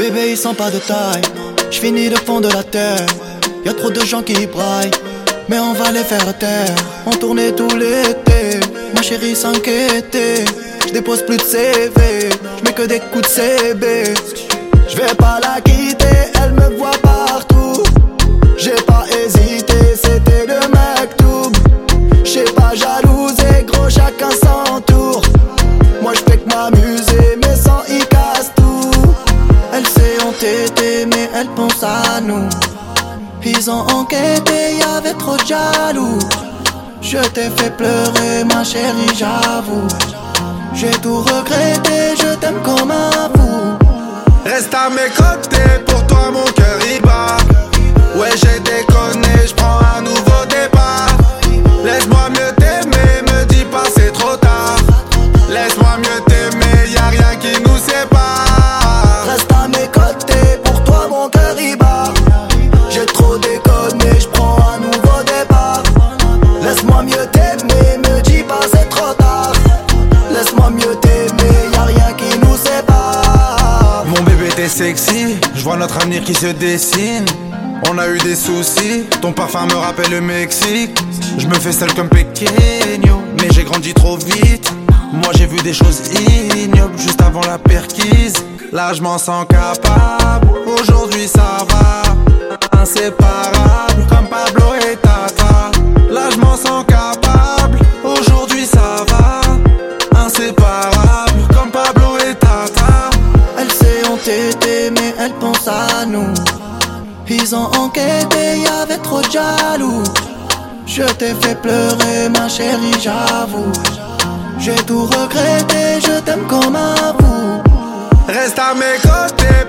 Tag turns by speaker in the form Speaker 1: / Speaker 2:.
Speaker 1: bébé ils sont pas de taille. J'finis le fond de la terre. Y'a trop de gens qui braillent, mais on va les faire taire. On tournait tout l'été, ma chérie s'inquiétait. J'dépose plus de CV, j'mets que des coups de CB. J'vais pas la quitter, elle me voit partout. J'ai pas hésité, c'était le Maktoub. J'sais pas jalouser, gros chacun son tour. Moi j'fais que m'amuser, mais sans y casse tout. Elle s'est entêtée, mais elle pense à nous. Ils ont enquêté, y'avait trop de jaloux. Je t'ai fait pleurer ma chérie, j'avoue. J'ai tout regretté, je t'aime comme un fou.
Speaker 2: Reste à mes côtés, pour toi mon cœur y bat. Ouais j'ai déconné, j'prends un nouveau départ. Laisse-moi mieux t'aimer, me dis pas c'est trop tard. Laisse-moi mieux t'aimer, y'a rien qui nous sépare.
Speaker 1: Reste à mes côtés, pour toi mon cœur y bat. J'ai trop déconné, j'prends un nouveau départ. Laisse-moi mieux t'aimer, me dis pas c'est trop tard. Laisse-moi mieux t'aimer, y'a rien qui nous sépare.
Speaker 2: Mon bébé t'es sexy, je vois notre avenir qui se dessine. On a eu des soucis, ton parfum me rappelle le Mexique. Je me fais seul comme Pequeño, mais j'ai grandi trop vite. Moi j'ai vu des choses ignobles juste avant la perquise. Là je m'en sens capable, aujourd'hui ça va. Inséparable comme Pablo et Tata. Là je m'en sens capable, aujourd'hui ça va. Inséparable comme Pablo et Tata.
Speaker 1: Elle s'est entêtée, mais elle pense à nous. Ils ont enquêté, y'avait trop de jaloux. Je t'ai fait pleurer ma chérie, j'avoue. J'ai tout regretté, je t'aime comme un fou.
Speaker 2: Reste à mes côtés,